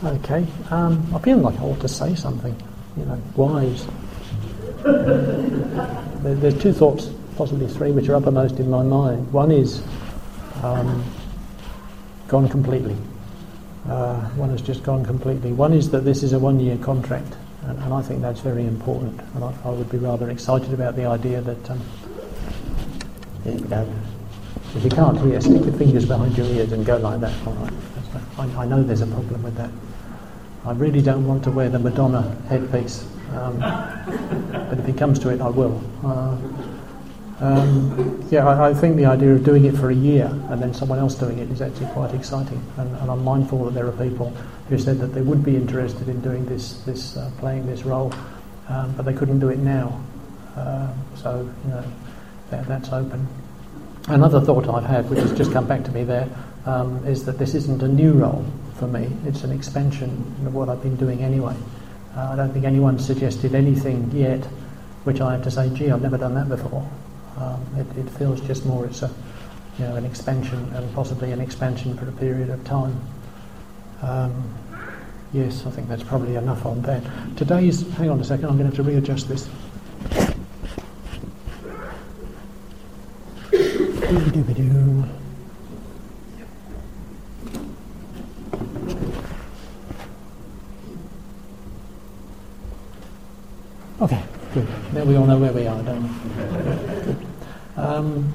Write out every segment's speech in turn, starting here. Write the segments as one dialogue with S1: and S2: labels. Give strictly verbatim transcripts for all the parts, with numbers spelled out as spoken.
S1: Okay, um, I feel like I ought to say something, you know, wise. there, there's two thoughts, possibly three, which are uppermost in my mind. One is um, gone completely. Uh, one has just gone completely. One is that this is a one-year contract, and, and I think that's very important. And I, I would be rather excited about the idea that, um, you know, if you can't hear, stick your fingers behind your ears and go like that. All right. I, I know there's a problem with that. I really don't want to wear the Madonna headpiece, um, but if it comes to it, I will. Uh, um, yeah, I, I think the idea of doing it for a year and then someone else doing it is actually quite exciting, and, and I'm mindful that there are people who said that they would be interested in doing this, this uh, playing this role, um, but they couldn't do it now. Uh, so, you know, that, that's open. Another thought I've had, which has just come back to me there, um, is that this isn't a new role for me. It's an expansion of what I've been doing anyway. Uh, I don't think anyone's suggested anything yet which I have to say, gee, I've never done that before. Um, it, it feels just more it's a, you know, an expansion, and possibly an expansion for a period of time. Um, yes, I think that's probably enough on that. Today's, hang on a second, I'm going to have to readjust this. Okay, good. Now we all know where we are, don't we? Good. Um,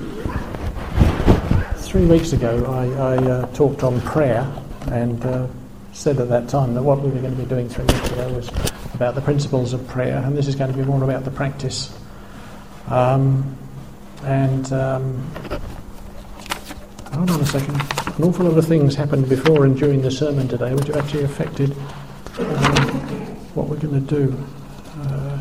S1: three weeks ago I, I uh, talked on prayer, and uh, said at that time that what we were going to be doing three weeks ago was about the principles of prayer, and this is going to be more about the practice. Um, and um, hold on a second. An awful lot of things happened before and during the sermon today which have actually affected um, what we're going to do. Uh,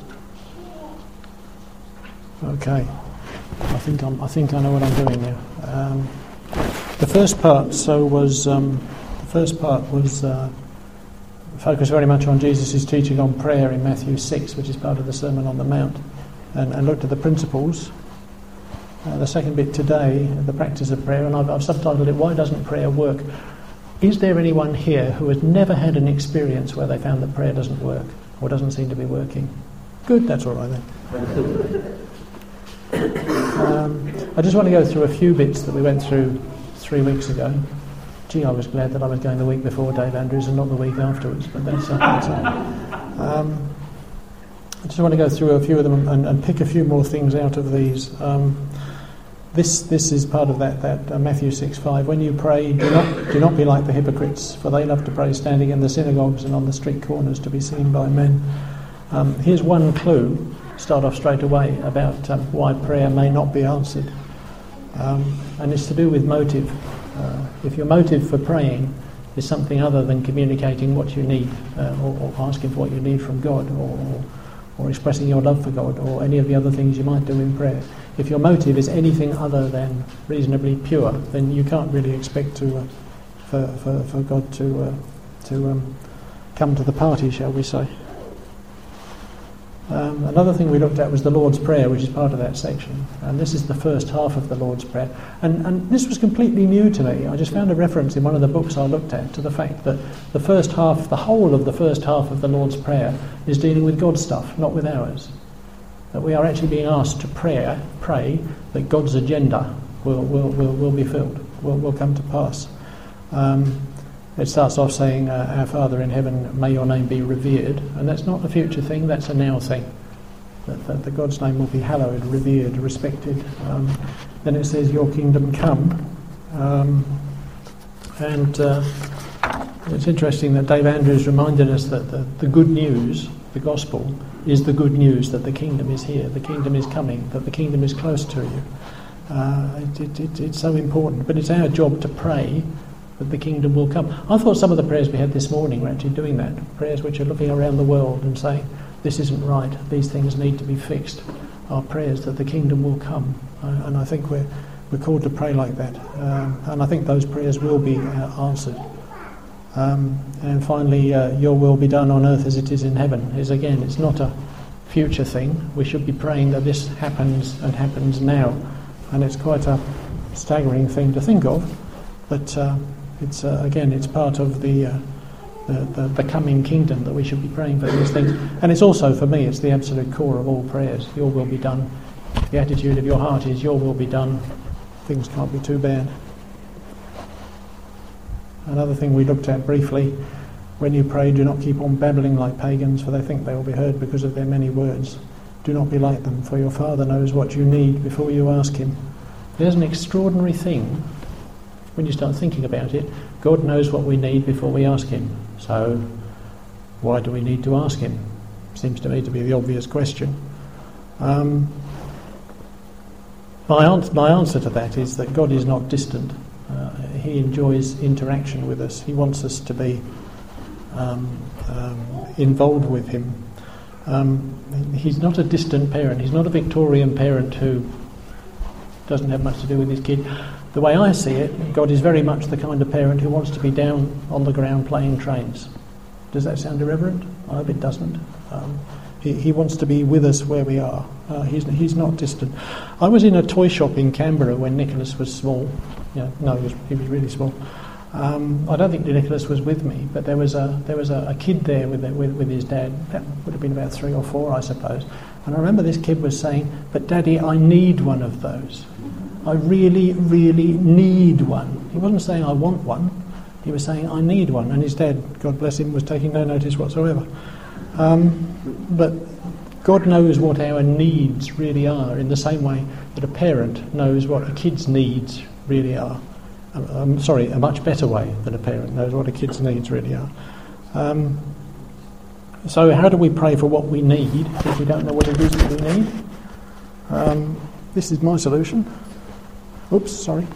S1: okay, I think I'm, I think I know what I'm doing now. Um, the first part, so was um, the first part was uh, focused very much on Jesus' teaching on prayer in Matthew six, which is part of the Sermon on the Mount, and, and looked at the principles. Uh, the second bit today, the practice of prayer, and I've, I've subtitled it, "Why Doesn't Prayer Work?" Is there anyone here who has never had an experience where they found that prayer doesn't work, or doesn't seem to be working? Good, that's all right then. um, I just want to go through a few bits that we went through three weeks ago. Gee, I was glad that I was going the week before Dave Andrews and not the week afterwards, but that's uh, that's uh, um, I just want to go through a few of them and, and pick a few more things out of these. Um, This this is part of that that uh, Matthew six five. When you pray, do not do not be like the hypocrites, for they love to pray standing in the synagogues and on the street corners to be seen by men. Um, here's one clue. Start off straight away about um, why prayer may not be answered, um, and it's to do with motive. Uh, if your motive for praying is something other than communicating what you need, uh, or, or asking for what you need from God, or, or or expressing your love for God, or any of the other things you might do in prayer. If your motive is anything other than reasonably pure, then you can't really expect to uh, for, for for God to uh, to um, come to the party, shall we say. Um, another thing we looked at was the Lord's Prayer, which is part of that section, and this is the first half of the Lord's Prayer, and, and this was completely new to me. I just found a reference in one of the books I looked at to the fact that the first half, the whole of the first half of the Lord's Prayer is dealing with God's stuff, not with ours. That we are actually being asked to pray, pray that God's agenda will will, will, will be filled, will, will come to pass. Um, it starts off saying, uh, "Our Father in heaven, may your name be revered," and that's not a future thing, that's a now thing. That, that the God's name will be hallowed, revered, respected. Um, then it says, "Your kingdom come," um, and uh, it's interesting that Dave Andrews reminded us that the, the good news, the gospel, is the good news that the kingdom is here, the kingdom is coming, that the kingdom is close to you. Uh, it, it, it, it's so important, but it's our job to pray that the kingdom will come. I thought some of the prayers we had this morning were actually doing that, prayers which are looking around the world and saying, this isn't right, these things need to be fixed, are prayers that the kingdom will come. Uh, and I think we're, we're called to pray like that. Um, and I think those prayers will be uh, answered. Um, and finally, uh, your will be done on earth as it is in heaven. Is again, it's not a future thing. We should be praying that this happens and happens now. And it's quite a staggering thing to think of. But uh, it's uh, again, it's part of the uh, the, the, the coming kingdom, that we should be praying for these things. And it's also, for me, it's the absolute core of all prayers. Your will be done. The attitude of your heart is, your will be done. Things can't be too bad. Another thing we looked at briefly, when you pray, do not keep on babbling like pagans, for they think they will be heard because of their many words. Do not be like them, for your Father knows what you need before you ask him. There's an extraordinary thing, when you start thinking about it. God knows what we need before we ask him. So, why do we need to ask him? Seems to me to be the obvious question. Um, my, answer, my answer to that is that God is not distant. Uh, he enjoys interaction with us. He wants us to be um, um, involved with him. Um, he's not a distant parent. He's not a Victorian parent who doesn't have much to do with his kid. The way I see it, God is very much the kind of parent who wants to be down on the ground playing trains. Does that sound irreverent? I hope it doesn't. Um, he, he wants to be with us where we are. Uh, he's, he's not distant. I was in a toy shop in Canberra when Nicholas was small. Yeah, no, he was, he was really small. Um, I don't think Nicholas was with me, but there was a there was a, a kid there with, with with his dad. That would have been about three or four, I suppose. And I remember this kid was saying, "But Daddy, I need one of those. I really, really need one." He wasn't saying I want one. He was saying I need one. And his dad, God bless him, was taking no notice whatsoever. Um, but God knows what our needs really are, in the same way that a parent knows what a kid's needs really are. I'm sorry, a much better way than a parent knows what a kid's needs really are. Um, so how do we pray for what we need if we don't know what it is that we need? Um, this is my solution. Oops, sorry.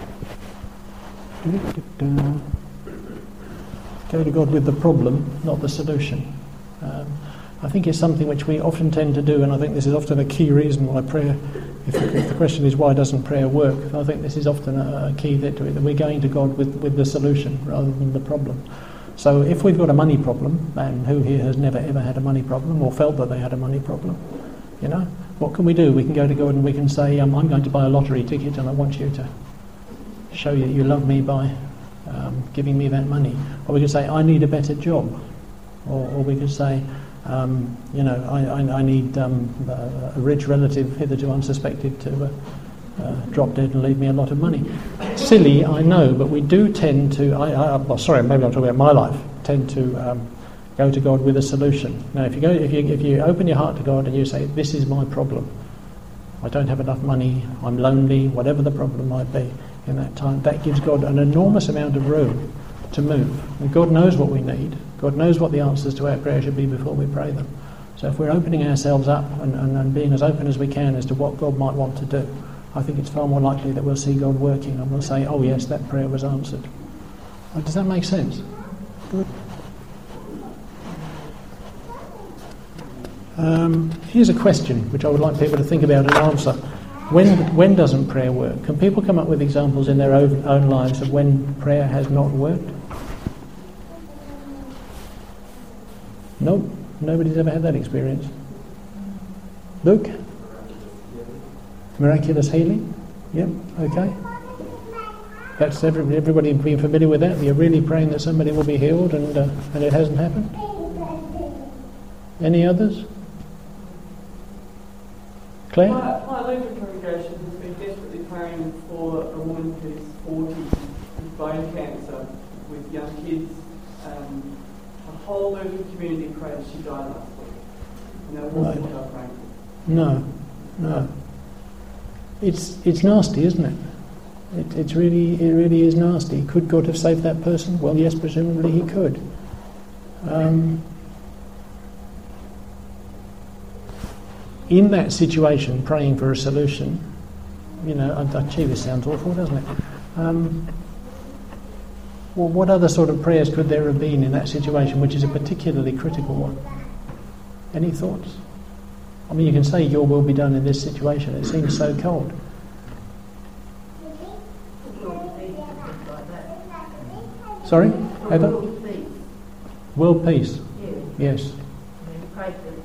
S1: Go to God with the problem, not the solution. Um, I think it's something which we often tend to do, and I think this is often a key reason why prayer, if the, if the question is why doesn't prayer work, I think this is often a, a key that, that we're going to God with, with the solution rather than the problem. So if we've got a money problem, and who here has never ever had a money problem or felt that they had a money problem, you know, what can we do? We can go to God and we can say, um, I'm going to buy a lottery ticket and I want you to show you that you love me by um, giving me that money. Or we could say, I need a better job. Or, or we could say, Um, you know, I, I, I need um, a rich relative, hitherto unsuspected, to uh, uh, drop dead and leave me a lot of money. Silly, I know, but we do tend to. I, I, well, sorry, maybe I'm talking about my life. Tend to um, go to God with a solution. Now, if you go, if you if you open your heart to God and you say, "This is my problem. I don't have enough money. I'm lonely. Whatever the problem might be," in that time, that gives God an enormous amount of room to move. And God knows what we need. God knows what the answers to our prayer should be before we pray them. So if we're opening ourselves up and, and, and being as open as we can as to what God might want to do, I think it's far more likely that we'll see God working and we'll say, oh yes, that prayer was answered. Does that make sense? Good. Um, here's a question which I would like people to think about and answer. When when doesn't prayer work? Can people come up with examples in their own, own lives of when prayer has not worked? Nope, nobody's ever had that experience. Luke? Miraculous healing? Yep, okay. That's every, everybody being familiar with that. You're really praying that somebody will be healed and uh, and it hasn't happened. Any others? Claire?
S2: My, my local congregation has been desperately praying for a woman who's forty with bone cancer, with young kids. Um, a whole local community prayed she died last week. And that wasn't
S1: Right.
S2: what I prayed for.
S1: No, no. It's it's nasty, isn't it? It it's really it really is nasty. Could God have saved that person? Well, yes, presumably He could. Um, in that situation, praying for a solution, you know, uh, gee, this sounds awful, doesn't it? Um, well, what other sort of prayers could there have been in that situation, which is a particularly critical one? Any thoughts? I mean, you can say your will be done in this situation. It seems so cold. Sorry, Heather?
S3: World peace.
S1: World peace.
S3: Yes.
S1: Yes.
S3: We pray for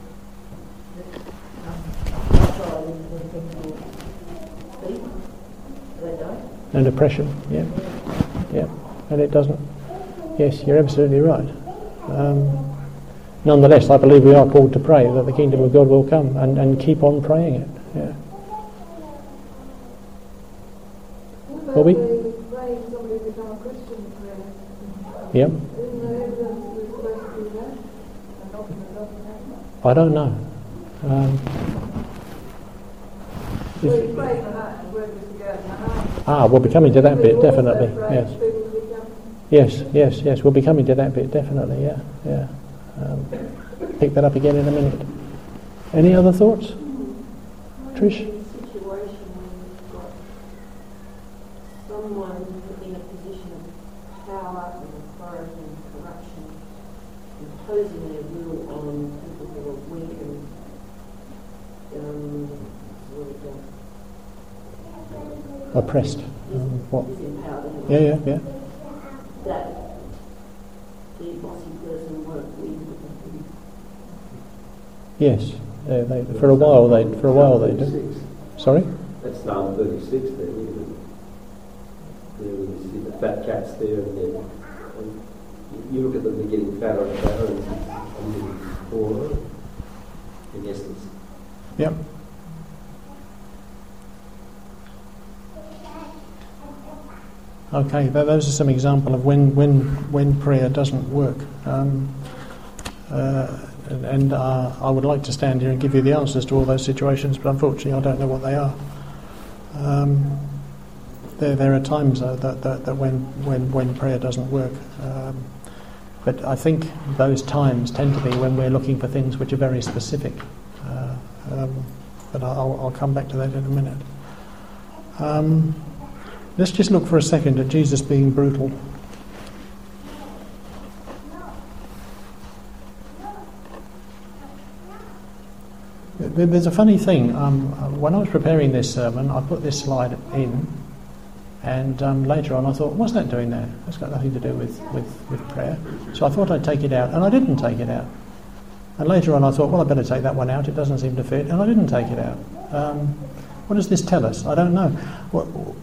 S3: they don't.
S1: And oppression. Yeah. Yeah. And it doesn't. Yes, you're absolutely right. Um, nonetheless, I believe we are called to pray that the kingdom of God will come, and, and keep on praying it. Yeah. Bobby?
S4: Praying somebody become a Christian prayer.
S1: Yep.
S4: Isn't there evidence we're supposed to do that? And often it doesn't happen.
S1: I don't know. Um,
S4: So
S1: if-
S4: you pray for that, and where does it go? Now,
S1: ah, we'll be coming to that bit,
S4: we also
S1: definitely.
S4: pray
S1: Yes.
S4: for people to become
S1: Yes, yes, yes. We'll be coming to that bit, definitely. Yeah, yeah. Um, pick that up again in a minute. Any other thoughts? Trish?
S3: In a situation where you've got someone in a position of power and authority and corruption imposing their will on people who are weak and um, sort of, uh,
S1: Oppressed. Um, what?
S3: disempowered anyway,
S1: Yeah, yeah, yeah.
S3: that the bossy person won't leave with them.
S1: Yes. Yeah, they, for a while they. For a while they do.
S5: thirty-six.
S1: Sorry.
S5: That's Psalm thirty-six there, look at it. There you see the fat cats there, and then and you look at them, they're getting fatter and fatter, and I'm getting smaller, in essence.
S1: Yep. Okay, th- those are some example of when when when prayer doesn't work. Um, uh, and and uh, I would like to stand here and give you the answers to all those situations, but unfortunately I don't know what they are. Um, there there are times uh, that, that that when when when prayer doesn't work. Um, but I think those times tend to be when we're looking for things which are very specific. Uh, um, but I'll, I'll come back to that in a minute. Um, let's just look for a second at Jesus being brutal. There's a funny thing. Um, when I was preparing this sermon, I put this slide in, and um, later on I thought, what's that doing there? That's got nothing to do with, with, with prayer. So I thought I'd take it out, and I didn't take it out. And later on I thought, well, I better take that one out. It doesn't seem to fit, and I didn't take it out. Um, what does this tell us? I don't know. What,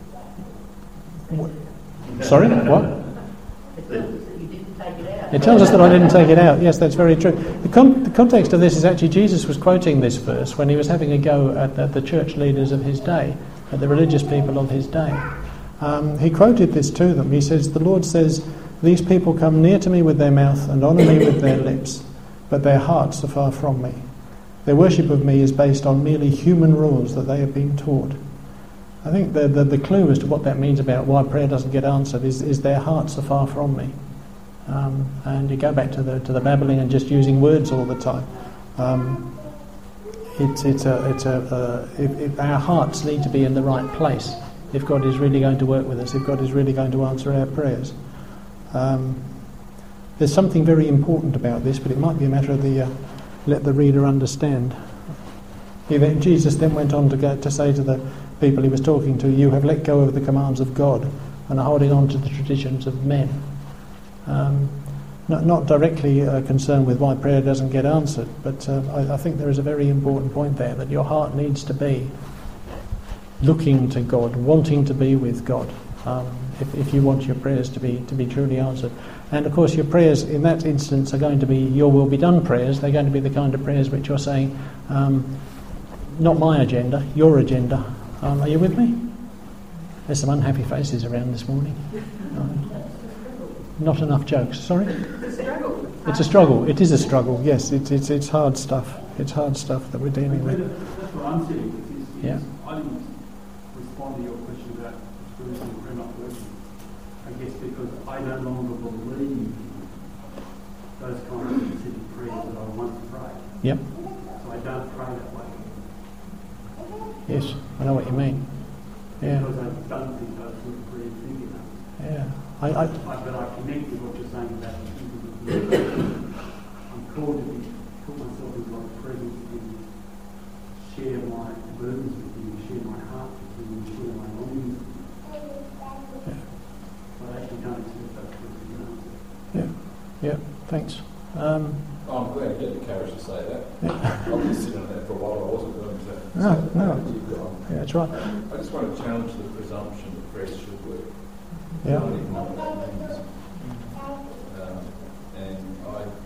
S1: what, sorry? What?
S3: It tells us that you didn't take it out.
S1: It tells us that I didn't take it out. Yes, that's very true. The, con- the context of this is actually Jesus was quoting this verse when he was having a go at, at the church leaders of his day, at the religious people of his day. Um, he quoted this to them. He says, the Lord says, these people come near to me with their mouth and honour me with their lips, but their hearts are far from me. Their worship of me is based on merely human rules that they have been taught. I think the, the, the clue as to what that means about why prayer doesn't get answered is, is their hearts are far from me. Um, and you go back to the to the babbling and just using words all the time. Um, it's it's a it's a uh, if, if our hearts need to be in the right place if God is really going to work with us, if God is really going to answer our prayers. Um, there's something very important about this, but it might be a matter of the uh, let the reader understand. He then, Jesus then went on to go, to say to the people he was talking to, you have let go of the commands of God and are holding on to the traditions of men. Um, not, not directly uh, concerned with why prayer doesn't get answered, but uh, I, I think there is a very important point there, that your heart needs to be looking to God, wanting to be with God, um, if, if you want your prayers to be to be truly answered. And of course your prayers in that instance are going to be your will be done prayers. They're going to be the kind of prayers which you're saying, um, not my agenda, your agenda. Um, are you with me? There's some unhappy faces around this morning. Um, Not enough jokes. Sorry?
S2: It's a struggle.
S1: It's a struggle. It is a struggle. Yes, it's it's it's hard stuff. It's hard stuff that we're dealing with.
S6: That's what I'm saying. Is, is
S1: Yeah.
S6: I didn't respond to your question about spiritual prayer not working. I guess because I no longer believe those kind of specific prayers that I once prayed.
S1: Yep.
S6: So I don't pray that way.
S1: Yes, I know what you mean. Yeah.
S6: Because I don't think those sort of prayers big enough.
S1: Yeah. I, I
S6: I, but I connect with what you're saying about the people that I'm called to be, put myself in God's presence and share my burdens with Him, share my heart with Him, share my longings.
S1: Yeah.
S6: But I actually don't expect those things to be answered.
S1: Yeah. Yeah. Thanks. Um,
S7: Oh, I'm glad you get the courage to say that. I've been sitting on that for a while. I wasn't going to.
S1: No,
S7: say
S1: no.
S7: that. You've gone.
S1: yeah, that's right.
S7: I just want to challenge the presumption that prayer should work. I
S1: Yeah.
S7: don't even know what that means. Um, and I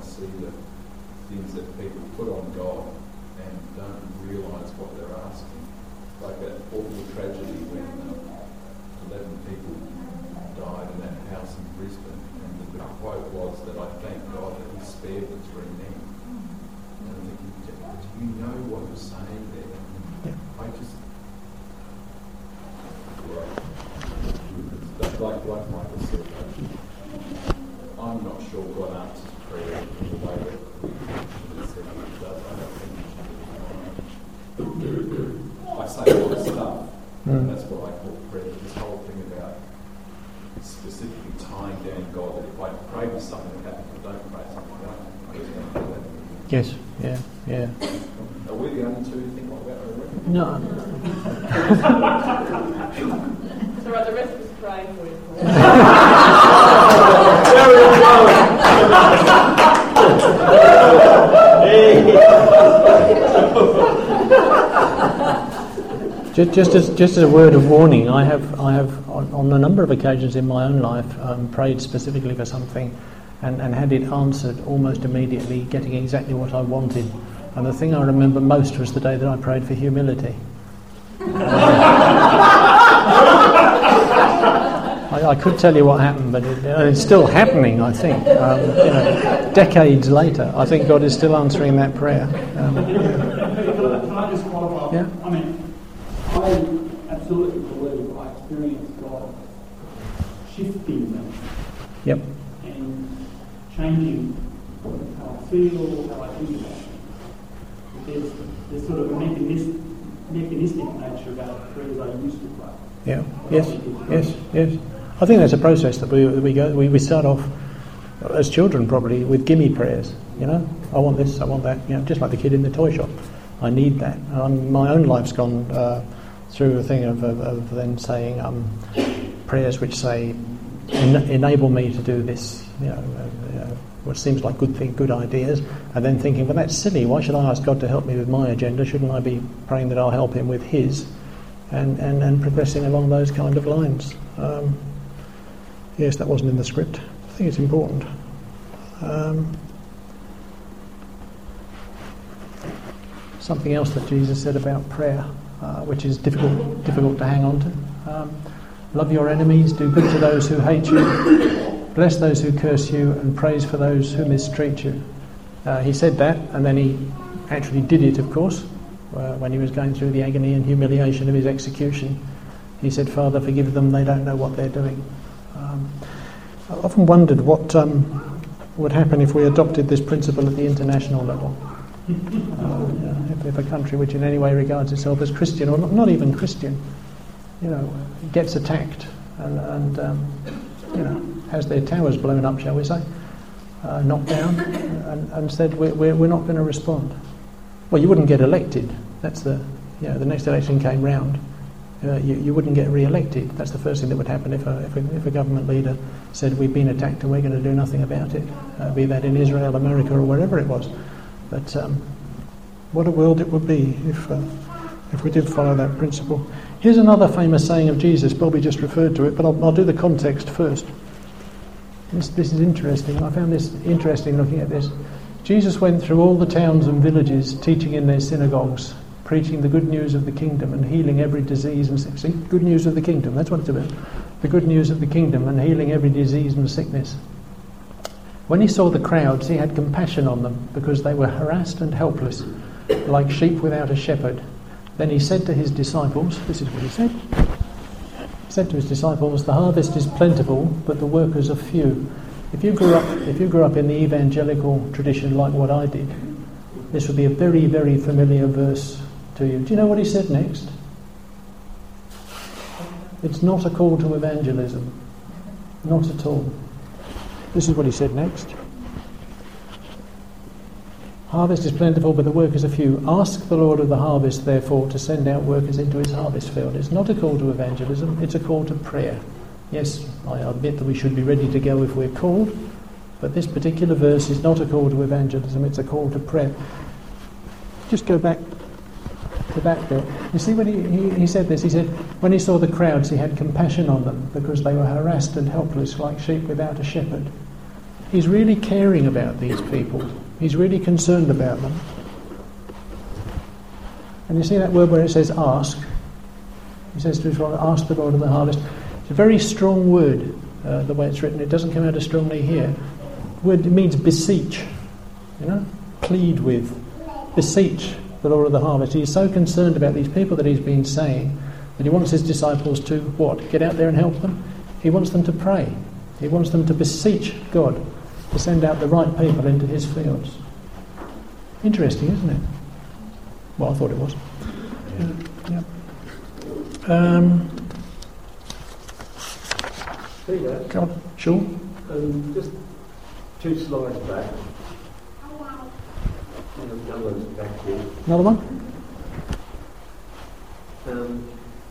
S7: I see the things that people put on God and don't realise what they're asking. Like that awful tragedy when um, eleven people died in that house in Brisbane, and the, the quote was that I thank God that He spared the three men. And I'm thinking, do you know what you're saying there?
S1: Yeah.
S7: I just, yeah, like, like Michael said, I'm not sure God answers prayer in the way that we said He does. I don't think He should. I say a lot of stuff,
S1: Mm.
S7: and that's what I call prayer. This whole thing about specifically tying down God, that if I pray for something that happens, I don't pray something that happens. I just don't do that.
S1: Yes, yeah, yeah.
S7: Are we the only two who think like that?
S1: No.
S2: So right, the rest of us praying for you.
S1: Just, just as just as a word of warning, I have I have on, on a number of occasions in my own life um, prayed specifically for something, and, and had it answered almost immediately, getting exactly what I wanted. And the thing I remember most was the day that I prayed for humility. I, I could tell you what happened, but it, it's still happening, I think. Um, you know, decades later, I think God is still answering that prayer. Um,
S6: Can I just qualify?
S1: Yeah.
S6: I mean, I absolutely believe I experienced God shifting them
S1: yep.
S6: and changing how I feel, how I think about it. There's, there's sort of a mechanistic, mechanistic nature about prayers I used to pray.
S1: Yeah. Yes. Yes. Yes. I think that's a process that we that we go. We, we start off as children probably with gimme prayers. You know, I want this, I want that. You know, just like the kid in the toy shop. I need that. Um, my own life's gone uh, through a thing of, of, of then saying um, prayers which say, en- enable me to do this. You know, uh, uh, what seems like good thing, good ideas, and then thinking, well, that's silly. Why should I ask God to help me with my agenda? Shouldn't I be praying that I'll help Him with His? And, and, and progressing along those kind of lines. Um, yes, that wasn't in the script. I think it's important. Um, something else that Jesus said about prayer, uh, which is difficult difficult to hang on to. Um, Love your enemies, do good to those who hate you, bless those who curse you, and praise for those who mistreat you. Uh, he said that, and then he actually did it, of course. Uh, when he was going through the agony and humiliation of his execution, he said, Father, forgive them, they don't know what they're doing. Um, I've often wondered what um, would happen if we adopted this principle at the international level. Uh, yeah, if, if a country which in any way regards itself as Christian, or not, not even Christian, you know, gets attacked and, and um, you know, has their towers blown up, shall we say, uh, knocked down, and, and said, we're, we're, we're not going to respond. Well, you wouldn't get elected. That's the, you know, the next election came round. Uh, you, you wouldn't get re-elected. That's the first thing that would happen if a, if a, if a government leader said, we've been attacked and we're going to do nothing about it, uh, be that in Israel, America, or wherever it was. But um, what a world it would be if uh, if we did follow that principle. Here's another famous saying of Jesus. Bobby just referred to it, but I'll, I'll do the context first. This, this is interesting. I found this interesting looking at this. Jesus went through all the towns and villages, teaching in their synagogues, preaching the good news of the kingdom and healing every disease and sickness. See, good news of the kingdom, that's what it's about. The good news of the kingdom and healing every disease and sickness. When he saw the crowds, he had compassion on them because they were harassed and helpless, like sheep without a shepherd. Then he said to his disciples, this is what he said. He said to his disciples, the harvest is plentiful, but the workers are few. If you grew up, if you grew up in the evangelical tradition like what I did, this would be a very, very familiar verse to you. Do you know what he said next? It's not a call to evangelism. Not at all. This is what he said next. Harvest is plentiful, but the workers are few. Ask the Lord of the harvest, therefore, to send out workers into his harvest field. It's not a call to evangelism, it's a call to prayer. Yes, I admit that we should be ready to go if we're called, but this particular verse is not a call to evangelism, it's a call to prayer. Just go back to that bit. You see when he, he, he said this, he said, when he saw the crowds, he had compassion on them because they were harassed and helpless like sheep without a shepherd. he's really caring about these people. He's really concerned about them. And you see that word where it says ask? He says to Israel, ask the Lord of the harvest. It's a very strong word, uh, the way it's written. It doesn't come out as strongly here. The word, it means beseech, you know, plead with, beseech the Lord of the harvest. He is so concerned about these people that he's been saying that he wants his disciples to, what, get out there and help them? He wants them to pray. He wants them to beseech God to send out the right people into his fields. Interesting, isn't it? Well, I thought it was. Yeah. yeah. Um,
S5: Peter,
S1: come on, sure.
S5: um, just two slides back. And another one's back here.
S1: Another one?
S5: Um,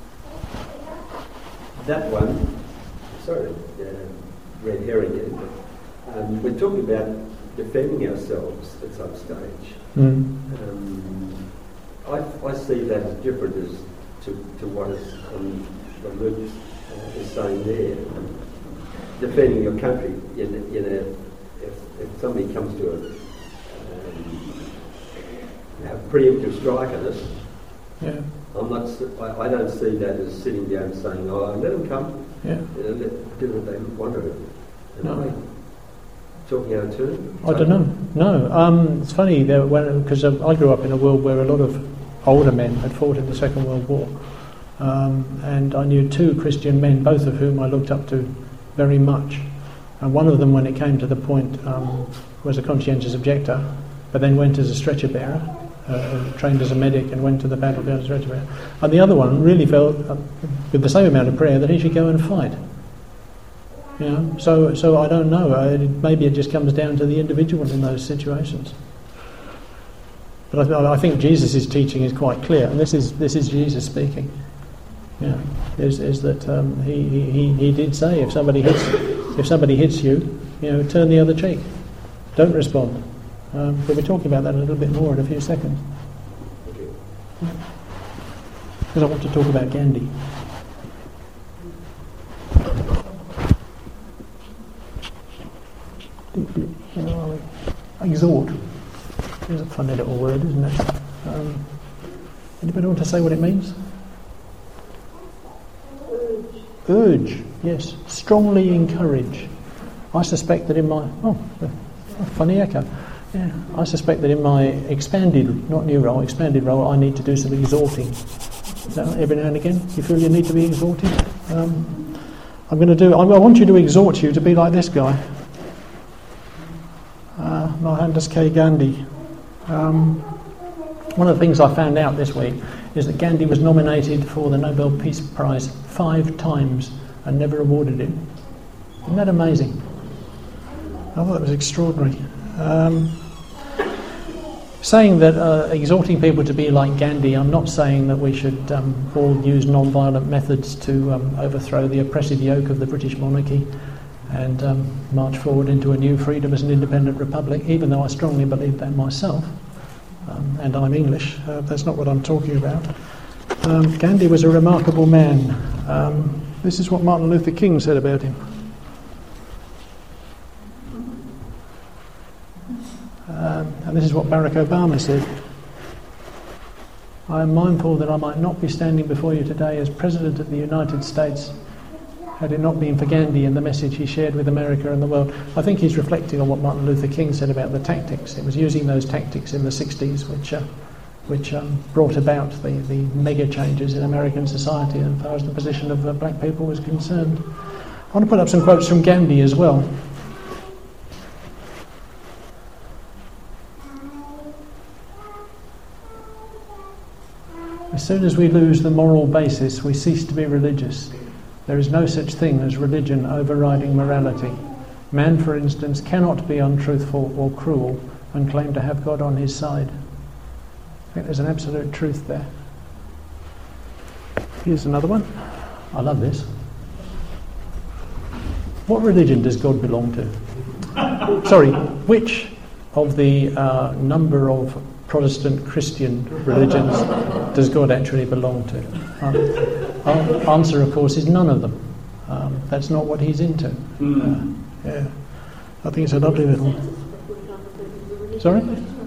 S5: that one, sorry, uh, red herring here, but um, we're talking about defending ourselves at some stage.
S1: Mm.
S5: Um, I, I see that as different as to, to what, is, um, what Luke uh, is saying there. Defending your country, in, in a, if, if somebody comes to a, um, a preemptive strike on us,
S1: Yeah.
S5: I'm not. I, I don't see that as sitting down and saying, "Oh, let them come.
S1: Yeah.
S5: You know, let, do what they want to do." Am
S1: No.
S5: I talking out of turn?
S1: I don't know. No, um, it's funny because I grew up in a world where a lot of older men had fought in the Second World War, um, and I knew two Christian men, both of whom I looked up to very much. And one of them, when it came to the point, um, was a conscientious objector, but then went as a stretcher bearer, uh, trained as a medic, and went to the battlefield as a stretcher bearer. And the other one really felt, uh, with the same amount of prayer, that he should go and fight. You know, so so I don't know. Uh, maybe it just comes down to the individual in those situations. But I, I think Jesus' teaching is quite clear, and this is this is Jesus speaking. Yeah, is is that um, he, he he did say if somebody hits if somebody hits you, you know, turn the other cheek, don't respond. Um, but we're talking about that a little bit more in a few seconds. Because I want to talk about Gandhi. Deeply, you know, exhort is a funny little word, isn't it? Um, anybody want to say what it means?
S3: Urge.
S1: Urge, yes. Strongly encourage. I suspect that in my... Oh, a funny echo. Yeah, I suspect that in my expanded, not new role, expanded role, I need to do some exhorting. So every now and again, you feel you need to be exhorted? Um, I'm going to do... I want you to exhort you to be like this guy. Uh, Mohandas K. Gandhi. Um, one of the things I found out this week is that Gandhi was nominated for the Nobel Peace Prize five times and never awarded it. Isn't that amazing? I thought that was extraordinary. Um, saying that uh, exhorting people to be like Gandhi, I'm not saying that we should um, all use non-violent methods to um, overthrow the oppressive yoke of the British monarchy and um, march forward into a new freedom as an independent republic, even though I strongly believe that myself, um, and I'm English. Uh, that's not what I'm talking about. Um, Gandhi was a remarkable man. Um, this is what Martin Luther King said about him. Um, and this is what Barack Obama said. I am mindful that I might not be standing before you today as President of the United States had it not been for Gandhi and the message he shared with America and the world. I think he's reflecting on what Martin Luther King said about the tactics. It was using those tactics in the sixties which uh, which um, brought about the, the mega changes in American society as far as the position of uh, black people was concerned. I want to put up some quotes from Gandhi as well. As soon as we lose the moral basis, we cease to be religious. There is no such thing as religion overriding morality. Man, for instance, cannot be untruthful or cruel and claim to have God on his side. I think there's an absolute truth there. Here's another one. I love this. What religion does God belong to? Sorry, which of the uh, number of Protestant Christian religions does God actually belong to? Um, our answer, of course, is none of them. Um, that's not what he's into. Uh, yeah. I think it's a lovely little... Sorry?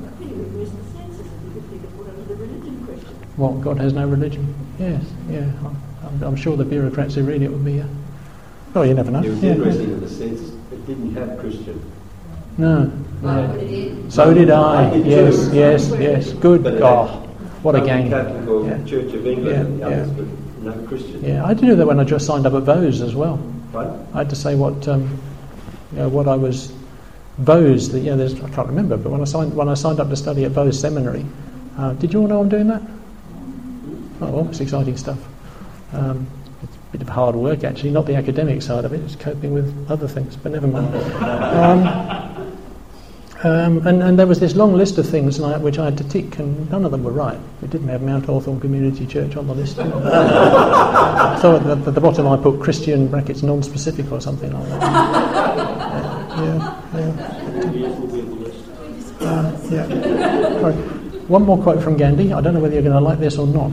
S1: What, God has no religion? Yes, yeah. I'm, I'm sure the bureaucrats who read it would be... Uh, oh, you never know.
S5: It was
S1: yeah,
S5: interesting
S1: yeah.
S5: in the sense it didn't have Christian.
S1: No.
S3: Well,
S1: no.
S3: it did.
S1: So did I.
S5: I did
S1: Yes,
S5: too.
S1: yes, yes. Good.
S5: But it
S1: Oh,
S5: had
S1: what a
S5: Roman
S1: game.
S5: Catholic or
S1: Yeah.
S5: Church of England
S1: Yeah,
S5: and the others,
S1: yeah.
S5: but no Christian.
S1: Yeah, I did do that when I just signed up at V O S as well.
S5: Right?
S1: I had to say what, um, you know, what I was... V O S, the, you know, there's, I can't remember, but when I signed when I signed up to study at V O S Seminary, uh, did you all know I'm doing that? Oh, well, it's exciting stuff. Um, it's a bit of hard work, actually, not the academic side of it, it's coping with other things, but never mind. Um, um, and, and there was this long list of things and I, which I had to tick, and none of them were right. We didn't have Mount Hawthorn Community Church on the list. So at the, at the bottom I put Christian brackets non-specific or something like that. Yeah, yeah. Um, yeah. Right. One more quote from Gandhi. I don't know whether you're going to like this or not.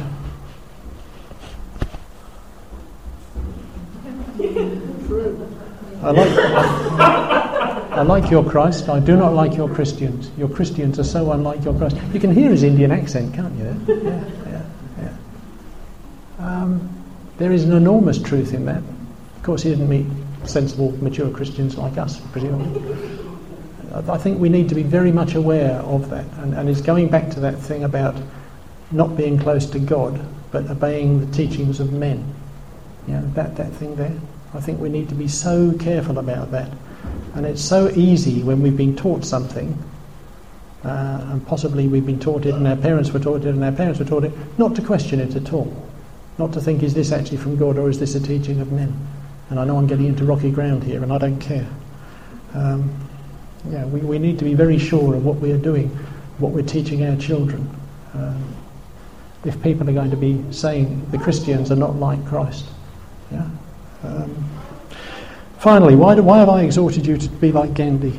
S1: I like, I like your Christ. I do not like your Christians. Your Christians are so unlike your Christ. You can hear his Indian accent, can't you? Yeah, yeah, yeah. Um, there is an enormous truth in that. Of course, he didn't meet sensible, mature Christians like us, presumably. I think we need to be very much aware of that, and, and it's going back to that thing about not being close to God, but obeying the teachings of men. You know, that, that thing there. I think we need to be so careful about that. And it's so easy when we've been taught something, uh, and possibly we've been taught it, and our parents were taught it, and our parents were taught it, not to question it at all. Not to think, is this actually from God, or is this a teaching of men? And I know I'm getting into rocky ground here, and I don't care. Um, yeah, we, we need to be very sure of what we are doing, what we're teaching our children. Um, if people are going to be saying the Christians are not like Christ. Yeah. Um, finally, why, do, why have I exhorted you to be like Gandhi?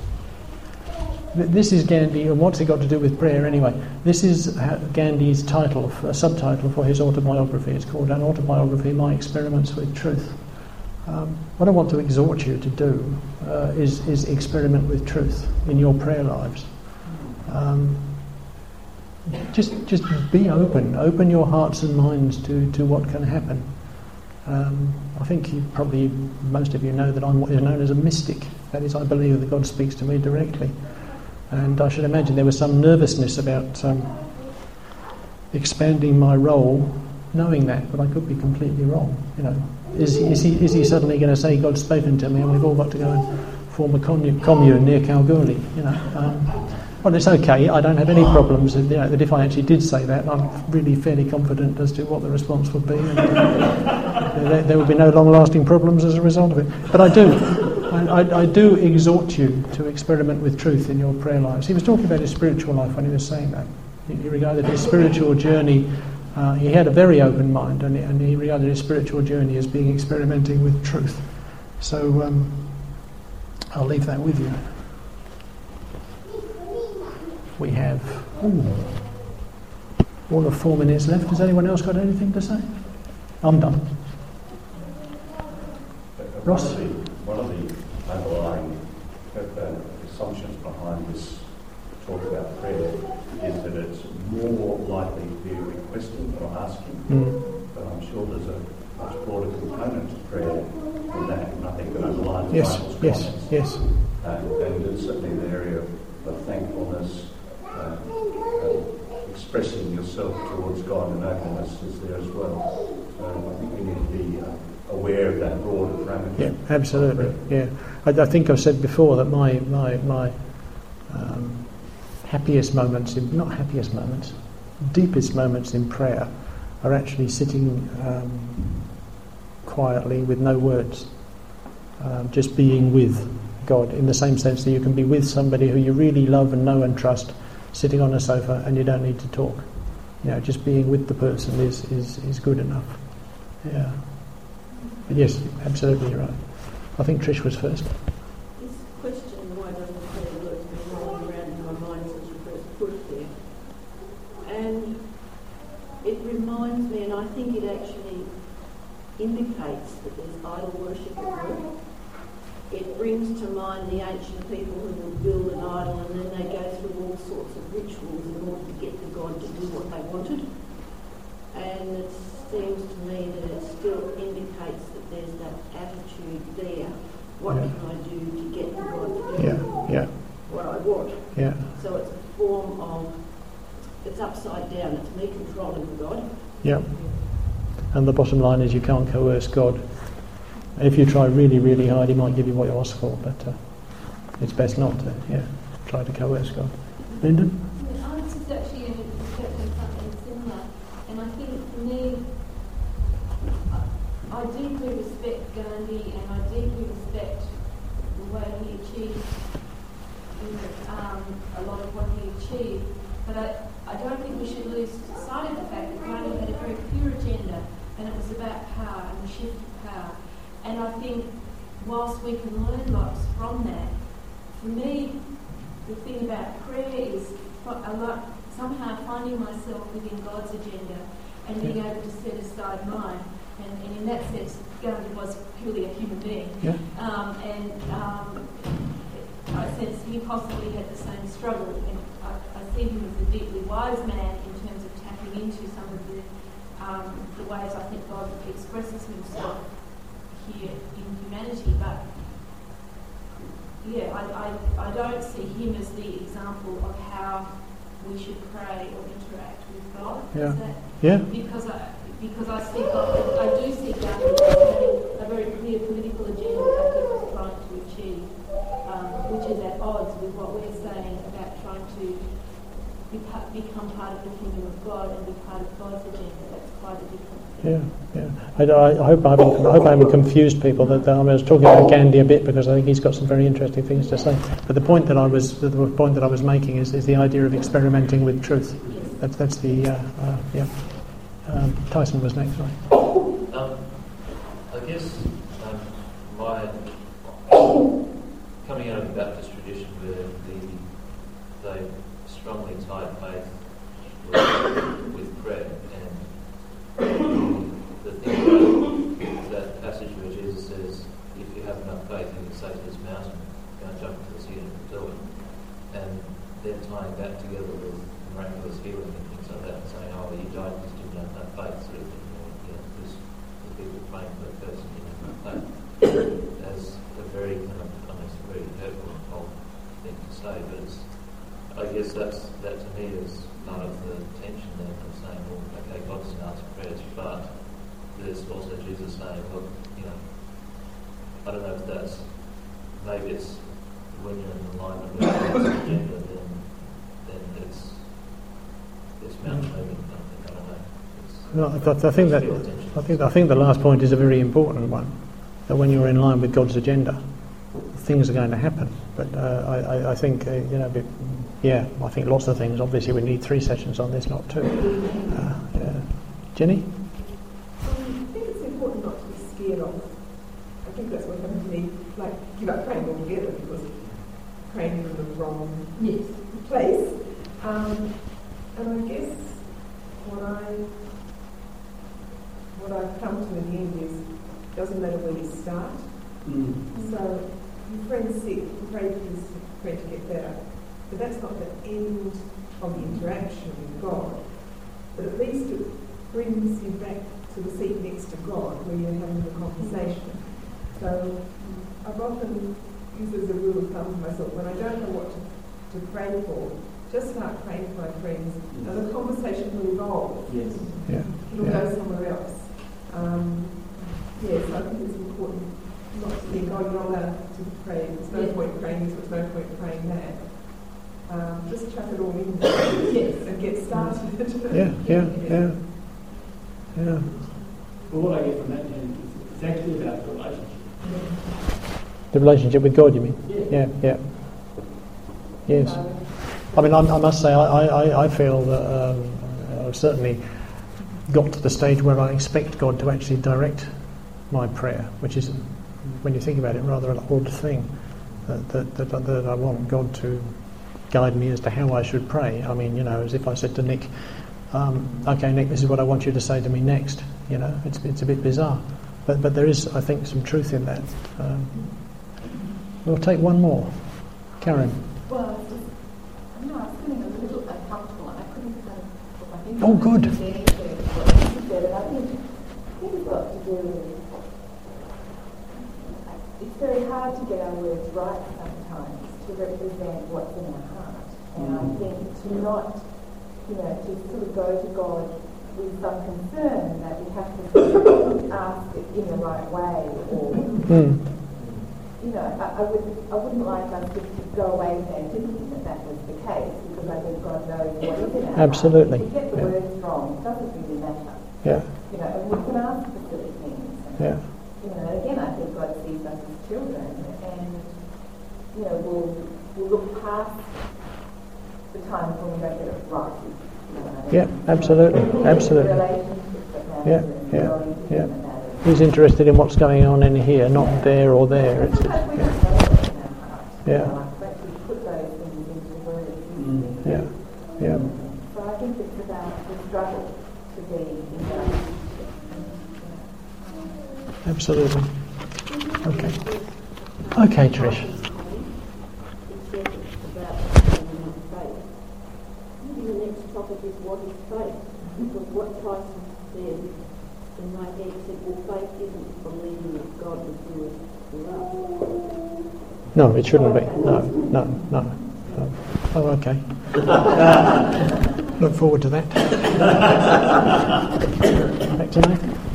S1: This is Gandhi, and what's it got to do with prayer anyway? This is Gandhi's title, a subtitle for his autobiography. It's called An Autobiography, My Experiments with Truth. Um, what I want to exhort you to do uh, is, is experiment with truth in your prayer lives. Um, just, just be open. Open your hearts and minds to, to what can happen. Um, I think you probably, most of you know that I'm what is known as a mystic. That is, I believe that God speaks to me directly. And I should imagine there was some nervousness about um, expanding my role, knowing that, but I could be completely wrong. You know, is he, is he, is he suddenly going to say God's spoken to me and we've all got to go and form a commune, commune near Kalgoorlie? You know, um, well, it's okay. I don't have any problems. You know, that if I actually did say that, I'm really fairly confident as to what the response would be. And, uh, there, there would be no long-lasting problems as a result of it. But I do. I, I, I do exhort you to experiment with truth in your prayer lives. He was talking about his spiritual life when he was saying that. He, he regarded his spiritual journey, uh, he had a very open mind, and he, and he regarded his spiritual journey as being experimenting with truth. So um, I'll leave that with you. We have ooh, all of four minutes left. Has anyone else got anything to say? I'm done. Ross?
S8: One of the underlying uh, assumptions behind this talk about prayer is that it's more likely to be a requesting or asking. Mm. But I'm sure there's a much broader component to prayer than that, and I think that underlines
S1: yes,
S8: Michael's
S1: yes,
S8: comments.
S1: yes.
S8: And, and it's certainly the area of, of thankfulness, uh, uh, expressing yourself towards God and openness is there as well. So I think we need to be uh, aware of that broader parameter.
S1: Yeah, absolutely. Yeah, I, I think I've said before that my my my um, happiest moments, in, not happiest moments, deepest moments in prayer, are actually sitting um, quietly with no words, um, just being with God. In the same sense that you can be with somebody who you really love and know and trust, sitting on a sofa, and you don't need to talk. You know, just being with the person is is, is good enough. Yeah. But yes, absolutely right. I think Trish was first.
S3: This question, why doesn't prayer work, has been rolling around in my mind since you first put it there. And it reminds me, and I think it actually indicates that there's idol worship at work. It brings brings to mind the ancient people who would build an idol and then they go through all sorts of rituals in order to get the god to do what they wanted. And it seems to me that it still indicates that there's that attitude there. What
S1: Yeah.
S3: can I do to get the god to do
S1: Yeah, yeah,
S3: what I want?
S1: yeah,
S3: So it's a form of, it's upside down. It's me controlling the god.
S1: yeah. And the bottom line is you can't coerce God. If you try really, really hard, he might give you what you ask for, but uh, it's best not to, yeah, try to coerce God. Lyndon?
S9: I was just actually expecting something similar, and I think for me, I, I deeply respect Gandhi, and I deeply respect the way he achieved um, a lot of what he achieved, but I, I don't think we should lose sight of the fact that Gandhi had a very pure agenda, and it was about power and the shift of power. And I think whilst we can learn lots from that, for me, the thing about prayer is a lot, somehow finding myself within God's agenda and being able to set aside mine. And, and in that sense, Gandhi was purely a human being.
S1: Yeah.
S9: Um, and um, I sense he possibly had the same struggle. And I, I see him as a deeply wise man in terms of tapping into some of the, um, the ways I think God expresses himself here in humanity, but yeah, I, I, I don't see him as the example of how we should pray or interact with God.
S1: Yeah.
S9: Is that,
S1: Yeah.
S9: Because I because I see God, I do see God as having a very clear political agenda that he was trying to achieve, um, which is at odds with what we're saying about trying to be part, become part of the kingdom of God and be part of God's agenda. That's quite a different thing.
S1: Yeah, yeah. I, I hope I haven't, I hope I haven't confused people. That, that I, mean, I was talking about Gandhi a bit because I think he's got some very interesting things to say. But the point that I was the point that I was making is, is the idea of experimenting with truth. That's that's the uh, uh, yeah. Um, Tyson was next, right?
S10: Um, I guess um, my coming out of the Baptist tradition, where the they strongly tied faith with, with prayer, and the thing about that passage where Jesus says, "If you have enough faith, you can say to this mountain, go and jump into the sea and do it," and then tying that together with miraculous healing and things like that, and saying, "Oh, well, you died because you didn't have enough faith," sort of thing. You know, because the people praying for that person didn't have enough faith. As a very kind of, I mean, it's a very hurtful and cold thing to say, but it's, I guess that's that to me is part of the tension there of saying, well, okay, God doesn't answer prayers, but there's also Jesus saying, look, you know, I don't know if that's, maybe it's when you're in alignment with God's agenda, then then it's it's mountain moving. I don't know. It's,
S1: No, I, I think that I think I think the last point is a very important one. That when you're in line with God's agenda, things are going to happen. But uh, I, I think uh, you know, but, yeah, I think lots of things. Obviously, we need three sessions on this, not two. Uh, yeah. Jenny?
S4: Um, I think it's important not to be scared of. I think that's what happened to me. Like, give up praying altogether because praying in the wrong
S3: Yes.
S4: place. Um, and I guess what I what I've come to in the end is doesn't matter where you start.
S5: Mm.
S4: So your friend's sick, you pray for his friend to get better. But that's not the end of the interaction with God. But at least it brings you back to the seat next to God where you're having the conversation. So I've often used as a rule of thumb for myself, when I don't know what to, to pray for, just start praying for my friends, and the conversation will evolve.
S5: Yes.
S1: Yeah.
S4: It'll
S1: Yeah.
S4: go somewhere else. Um, yes, I think it's important not to think, oh, you're not allowed to pray. There's no
S3: Yeah.
S4: point praying this, there's no point praying that. Um, just chuck it all in
S3: Yes.
S4: and get started.
S1: Yeah, yeah, yeah, yeah.
S6: Well, what I get from that then is it's actually about the relationship.
S1: The relationship with God, you mean?
S6: Yeah.
S1: Yeah, yeah. Yes. I mean, I, I must say, I, I, I feel that um, I've certainly got to the stage where I expect God to actually direct my prayer, which is, when you think about it, rather an odd thing. That, that, that, that I want God to guide me as to how I should pray. I mean, you know, as if I said to Nick, um, okay, Nick, this is what I want you to say to me next. You know, it's it's a bit bizarre. But but there is, I think, some truth in that. Um, We'll take one more. Karen.
S11: Well, I was just, I don't know, I was feeling a little uncomfortable and I couldn't kind of put my finger
S1: Oh,
S11: on
S1: good.
S11: it. And I think it's got to do with, it's very hard to get our words right sometimes to represent what's in our heart. And I think to not, you know, to sort of go to God with some concern that we have to ask it in the right way, or
S1: Mm.
S11: you know, I, I would I wouldn't like us to, to go away there thinking that that was the case, because I think God knows what is in our
S1: Absolutely.
S11: heart. If we get the
S1: Yeah.
S11: words wrong, it doesn't really matter.
S1: Yeah.
S11: You know, and we can ask for silly things. And,
S1: Yeah.
S11: you know, again, I think God sees us as children, and you know, we'll we'll look past the times when we don't get it right. You know,
S1: Yeah, absolutely, absolutely.
S11: Relationships that matter,
S1: Yeah,
S11: and
S1: yeah,
S11: growing things
S1: yeah.
S11: that matter.
S1: He's interested in what's going on in here, not there or there. It's,
S11: Sometimes we
S1: yeah.
S11: don't know what's in our heart.
S1: Yeah.
S11: You know, like, we put those things into words.
S1: Yeah, yeah.
S11: So I think it's about the struggle to be in God.
S1: Absolutely. Okay. Okay, Trish.
S3: Maybe the next topic is what is faith? Because what Tyson said in my head said, well, faith isn't believing that God would do it for us.
S1: No, it shouldn't be. No, no, no. no. Oh, okay. Look forward to that. Back to Nathan.